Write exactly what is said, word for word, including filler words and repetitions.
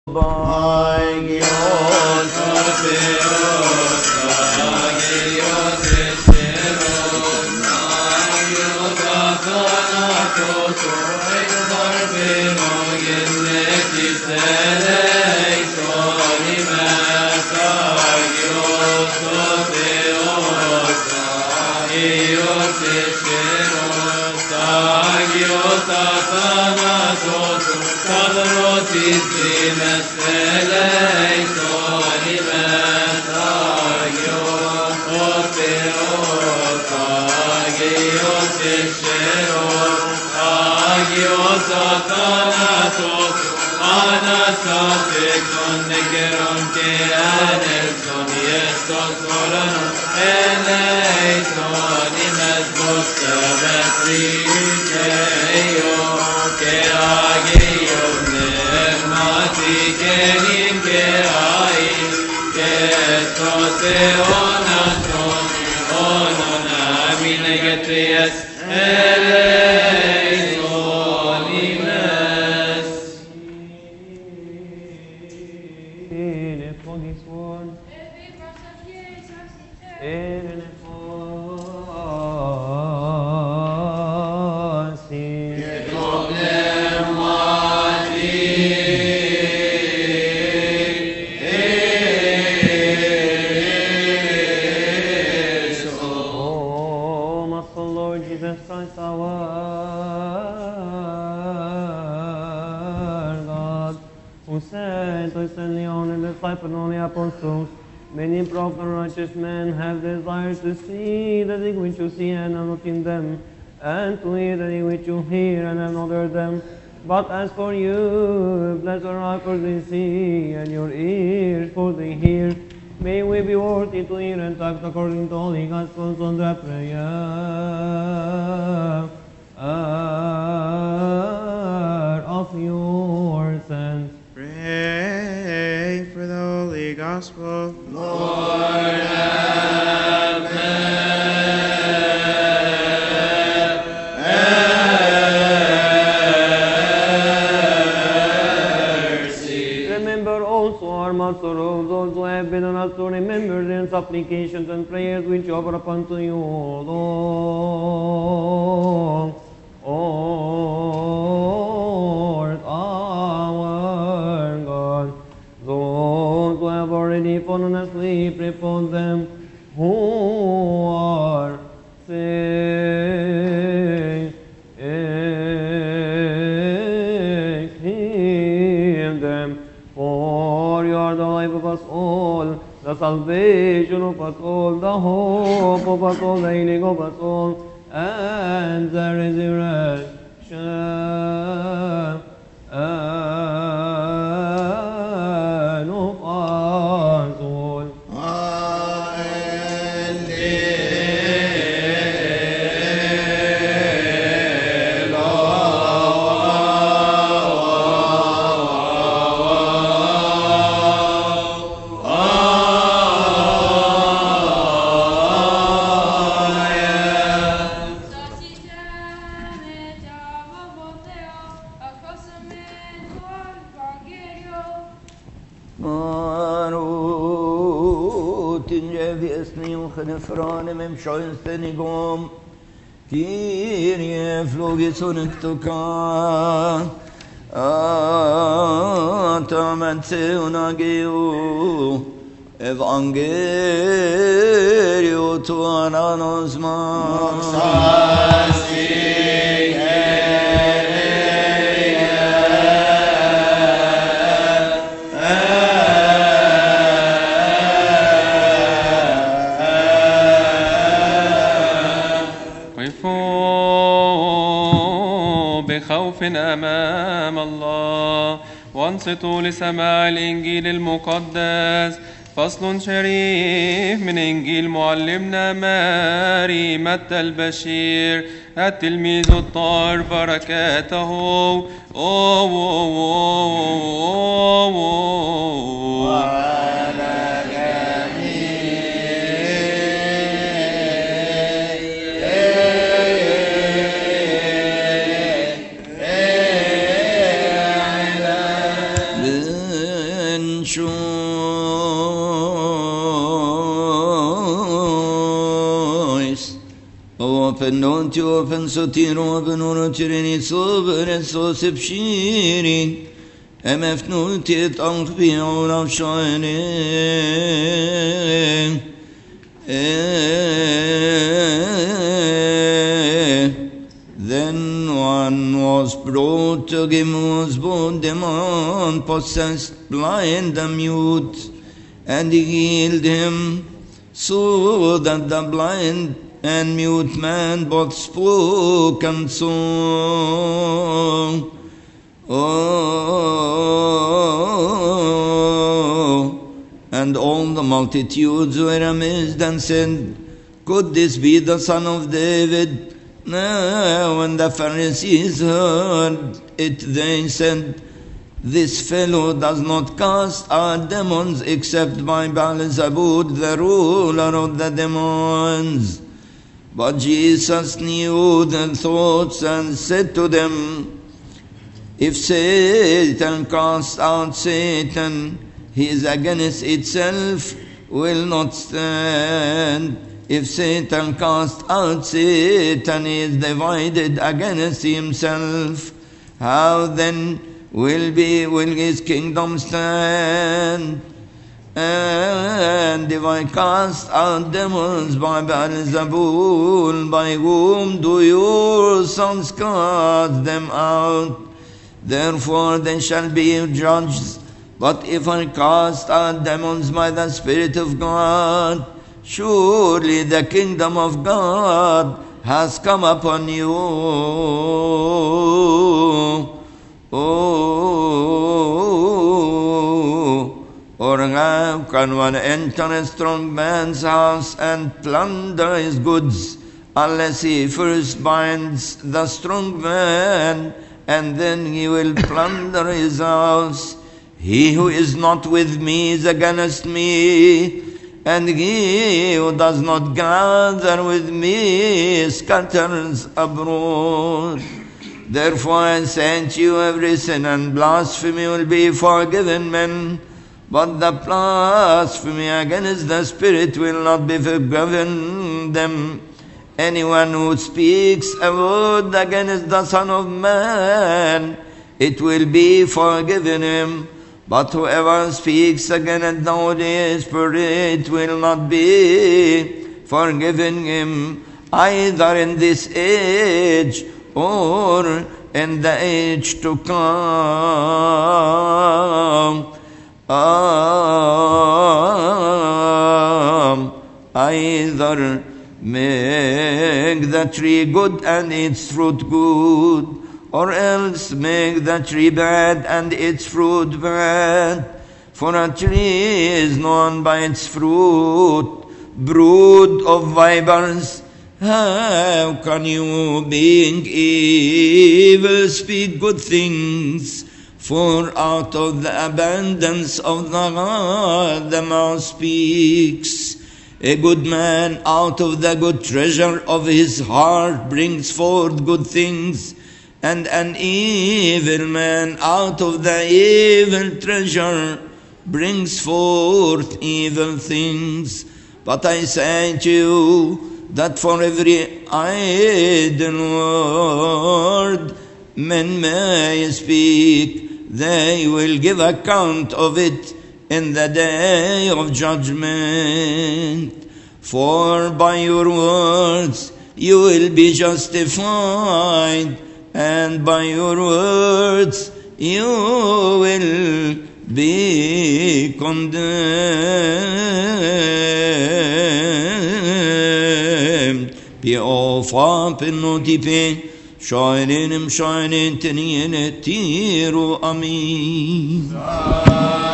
Agios Atheos, Agios Estheros, Agios Athanatos, Oidar Benogen Netis Eleison, Imes Agios Atheos, Agios Estheros, Agios Athanatos, Kadrotis Dimes Eleison, Imes Agios Atheos, Agios Estheros, Agios Athanatos, Anastatikon Negeron Ke Anelson, Yestos Oranon, Eleison, Imes Bosteves Rikeio, Ke Agios Nermati Kenim Ke Ain, Ke Toteonaton, Onon Amine Getrias, Eleison, Imes. Ele fogis one, ele fosi. Oh, Master Lord Jesus Christ, our God, who said to send the only disciple and only apostles, many prophets and righteous men have desired to see the thing which you see and have not seen them, and to hear the thing which you hear and have not heard them. But as for you, blessed are for they see, and your ears for they hear. May we be worthy to hear and act according to Holy Gospels on the prayer of your saints. Pray for the Holy Gospel. Lord, have mercy. Remember also our Master of those who have been on us to remember their supplications and prayers which offer upon to you, Lord. Lord, our God, those who have already fallen asleep, repose them who are sick. Heal them, for you are the life of us all, the salvation of us all, the hope of us all, the healing of us all, and the resurrection of us all. Franem Schönstenigum, Kyrie Flogisunictuca, Atamentseunageu, Evangelio tuananosma. بخوف أمام الله وانصتوا لسماع الإنجيل المقدس. فصل شريف من إنجيل معلمنا ماري متى البشير التلميذ الطاهر بركاته. أوه أوه أوه أوه choice. Open not to open so tiro open or tyranny sober and so sepshiri. M F no tit on be on of shining. Then one was brought to him was born demon possessed, blind and mute, and he healed him, so that the blind and mute man both spoke and sung. Oh, and all the multitudes were amazed and said, could this be the son of David? Now, when the Pharisees heard it, they said, this fellow does not cast out demons except by Beelzebub, the ruler of the demons. But Jesus knew their thoughts and said to them, if Satan casts out Satan, he is against itself, will not stand. If Satan casts out Satan, he is divided against himself. How then will be will his kingdom stand? And if I cast out demons by Beelzebub, by whom do your sons cast them out? Therefore they shall be judged. But if I cast out demons by the Spirit of God, surely the kingdom of God has come upon you. Oh, or how can one enter a strong man's house and plunder his goods, unless he first binds the strong man, and then he will plunder his house? He who is not with me is against me, and he who does not gather with me scatters abroad. Therefore I say to you, every sin and blasphemy will be forgiven men, but the blasphemy against the Spirit will not be forgiven them. Anyone who speaks a word against the Son of Man, it will be forgiven him. But whoever speaks against the Holy Spirit will not be forgiven him, either in this age or in the age to come. Um, either make the tree good and its fruit good, or else make the tree bad and its fruit bad. For a tree is known by its fruit. Brood of vipers, how can you, being evil, speak good things? For out of the abundance of the heart the mouth speaks. A good man out of the good treasure of his heart brings forth good things, and an evil man out of the evil treasure brings forth evil things. But I say to you that for every idle word men may speak, they will give account of it in the day of judgment. For by your words you will be justified, and by your words you will be condemned. Be off up in notipe, shining him, shining, tiniene, tiro, amin.